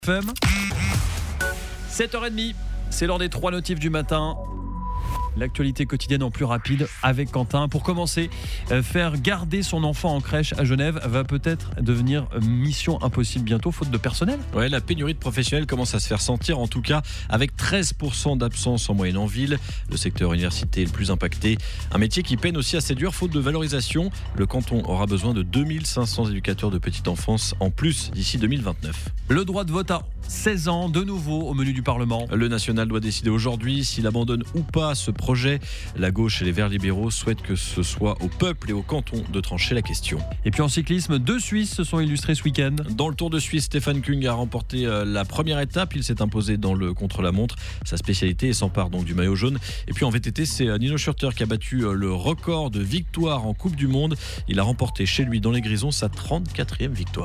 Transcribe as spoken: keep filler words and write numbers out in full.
F M. sept heures trente, c'est l'heure des trois notifs du matin. L'actualité quotidienne en plus rapide avec Quentin. Pour commencer, faire garder son enfant en crèche à Genève va peut-être devenir mission impossible bientôt, faute de personnel. Ouais, la pénurie de professionnels commence à se faire sentir, en tout cas avec treize pour cent d'absence en moyenne en ville. Le secteur université est le plus impacté. Un métier qui peine aussi à séduire faute de valorisation. Le canton aura besoin de deux mille cinq cents éducateurs de petite enfance en plus d'ici deux mille vingt-neuf. Le droit de vote à seize ans, de nouveau au menu du Parlement. Le national doit décider aujourd'hui s'il abandonne ou pas ce projet. La gauche et les Verts libéraux souhaitent que ce soit au peuple et au canton de trancher la question. Et puis en cyclisme, deux Suisses se sont illustrés ce week-end. Dans le Tour de Suisse, Stefan Kung a remporté la première étape. Il s'est imposé dans le contre-la-montre. Sa spécialité est s'empare donc du maillot jaune. Et puis en V T T, c'est Nino Schurter qui a battu le record de victoires en Coupe du Monde. Il a remporté chez lui dans les Grisons sa trente-quatrième victoire.